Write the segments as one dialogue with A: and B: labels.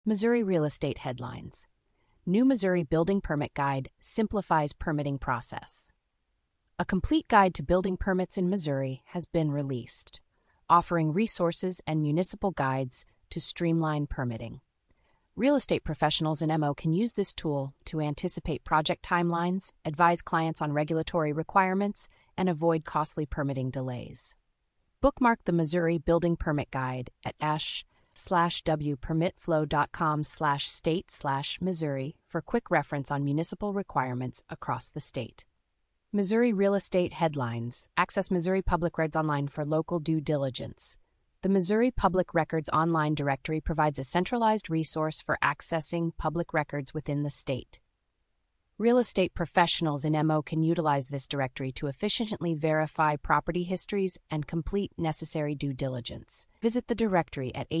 A: Missouri Real Estate Headlines. New Missouri Building Permit Guide simplifies permitting process. A complete guide to building permits in Missouri has been released, offering resources and municipal guides to streamline permitting. Real estate professionals and MO can use this tool to anticipate project timelines, advise clients on regulatory requirements, and avoid costly permitting delays. Bookmark the Missouri Building Permit Guide at ash/wpermitflow.com/state/Missouri for quick reference on municipal requirements across the state. Missouri Real Estate Headlines. Access Missouri Public Records online for local due diligence. The Missouri Public Records Online Directory provides a centralized resource for accessing public records within the state. Real estate professionals in MO can utilize this directory to efficiently verify property histories and complete necessary due diligence. Visit the directory at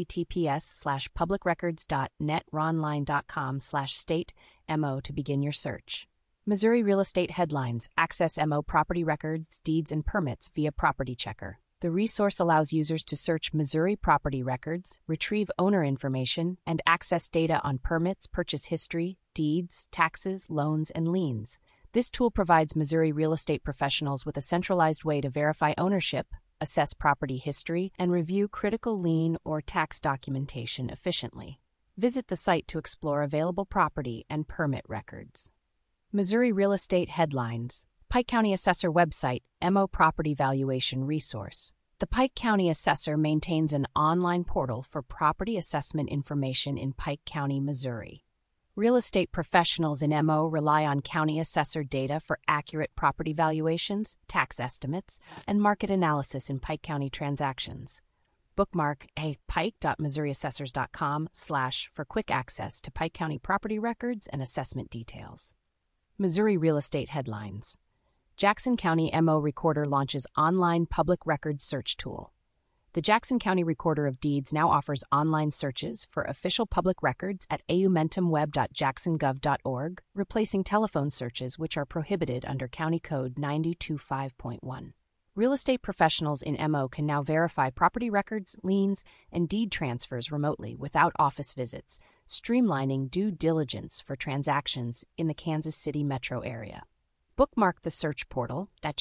A: https://publicrecords.netronline.com/state-mo to begin your search. Missouri Real Estate Headlines. Access MO property records, deeds, and permits via Property Checker. The resource allows users to search Missouri property records, retrieve owner information, and access data on permits, purchase history, deeds, taxes, loans, and liens. This tool provides Missouri real estate professionals with a centralized way to verify ownership, assess property history, and review critical lien or tax documentation efficiently. Visit the site to explore available property and permit records. Missouri Real Estate Headlines. Pike County Assessor website, MO Property Valuation Resource. The Pike County Assessor maintains an online portal for property assessment information in Pike County, Missouri. Real estate professionals in MO rely on county assessor data for accurate property valuations, tax estimates, and market analysis in Pike County transactions. Bookmark pike.missouriassessors.com/ for quick access to Pike County property records and assessment details. Missouri Real Estate Headlines. Jackson County MO Recorder launches online public records search tool. The Jackson County Recorder of Deeds now offers online searches for official public records at aumentumweb.jacksongov.org, replacing telephone searches which are prohibited under County Code 9025.1. Real estate professionals in MO can now verify property records, liens, and deed transfers remotely without office visits, streamlining due diligence for transactions in the Kansas City metro area. Bookmark the search portal at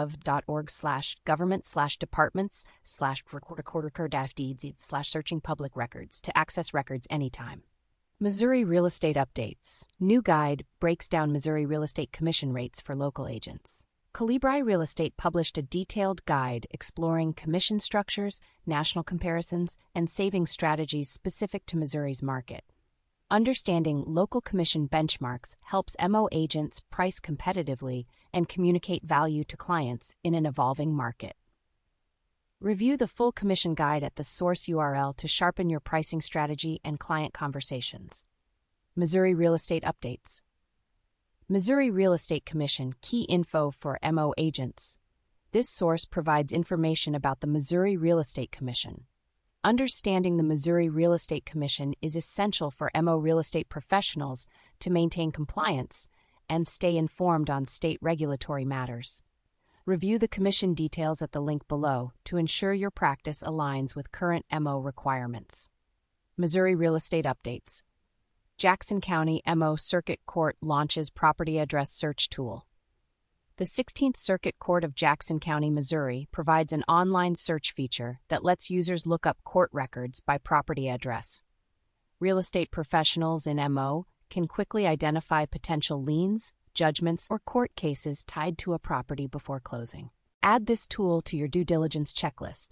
A: jacksongov.org/government/departments/recorder-deeds/searching public records to access records anytime. Missouri Real Estate Updates. New guide breaks down Missouri Real Estate Commission rates for local agents. Calibri Real Estate published a detailed guide exploring commission structures, national comparisons, and saving strategies specific to Missouri's market. Understanding local commission benchmarks helps MO agents price competitively and communicate value to clients in an evolving market. Review the full commission guide at the source URL to sharpen your pricing strategy and client conversations. Missouri Real Estate Updates. Missouri Real Estate Commission key info for MO agents. This source provides information about the Missouri Real Estate Commission. Understanding the Missouri Real Estate Commission is essential for MO real estate professionals to maintain compliance and stay informed on state regulatory matters. Review the commission details at the link below to ensure your practice aligns with current MO requirements. Missouri Real Estate Updates. Jackson County MO Circuit Court launches property address search tool. The 16th Circuit Court of Jackson County, Missouri, provides an online search feature that lets users look up court records by property address. Real estate professionals in MO can quickly identify potential liens, judgments, or court cases tied to a property before closing. Add this tool to your due diligence checklist,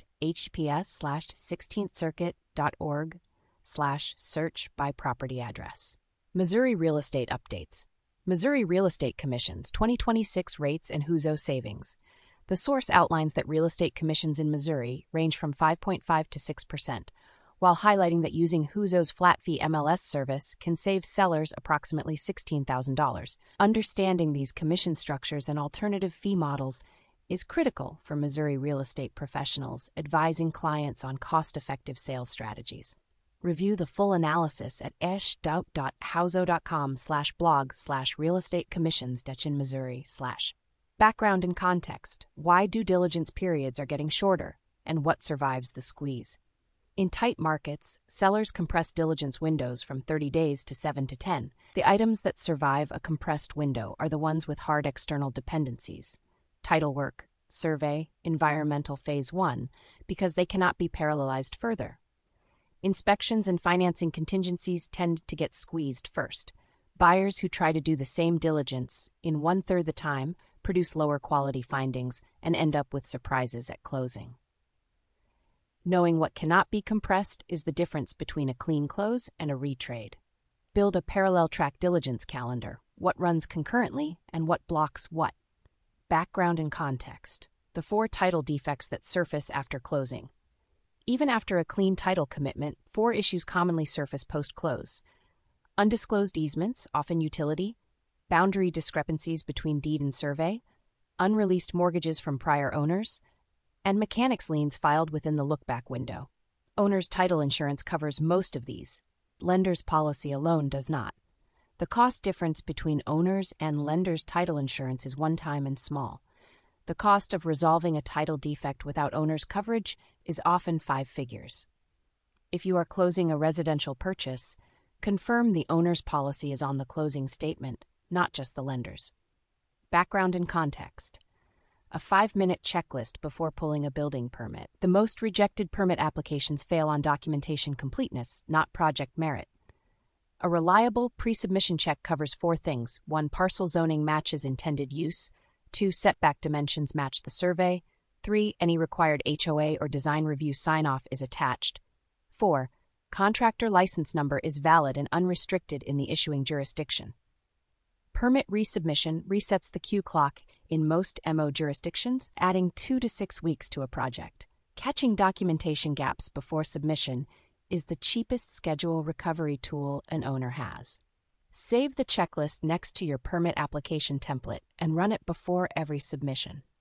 A: hps:/16circuit.org/search by property address. Missouri Real Estate Updates. Missouri Real Estate Commission's 2026 rates and Whozo savings. The source outlines that real estate commissions in Missouri range from 5.5 to 6%, while highlighting that using Whozo's flat fee MLS service can save sellers approximately $16,000. Understanding these commission structures and alternative fee models is critical for Missouri real estate professionals advising clients on cost-effective sales strategies. Review the full analysis at esh.howzo.com/blog/realestateCommissions-in-Missouri/. Background and context. Why due diligence periods are getting shorter, and what survives the squeeze. In tight markets, sellers compress diligence windows from 30 days to 7 to 10. The items that survive a compressed window are the ones with hard external dependencies: title work, survey, environmental phase 1, because they cannot be parallelized further. Inspections and financing contingencies tend to get squeezed first. Buyers who try to do the same diligence in 1/3 the time produce lower quality findings and end up with surprises at closing. Knowing what cannot be compressed is the difference between a clean close and a retrade. Build a parallel track diligence calendar: what runs concurrently and what blocks what. Background and context: the 4 title defects that surface after closing. Even after a clean title commitment, 4 issues commonly surface post-close: undisclosed easements, often utility; boundary discrepancies between deed and survey; unreleased mortgages from prior owners; and mechanics liens filed within the look-back window. Owner's title insurance covers most of these. Lender's policy alone does not. The cost difference between owner's and lender's title insurance is one-time and small. The cost of resolving a title defect without owner's coverage is often 5 figures. If you are closing a residential purchase, confirm the owner's policy is on the closing statement, not just the lender's. Background and context: a 5-minute checklist before pulling a building permit. The most rejected permit applications fail on documentation completeness, not project merit. A reliable pre-submission check covers 4 things: 1. Parcel zoning matches intended use; 2. Setback dimensions match the survey; 3. Any required HOA or design review sign-off is attached; 4. Contractor license number is valid and unrestricted in the issuing jurisdiction. Permit resubmission resets the queue clock in most MO jurisdictions, adding 2 to 6 weeks to a project. Catching documentation gaps before submission is the cheapest schedule recovery tool an owner has. Save the checklist next to your permit application template and run it before every submission.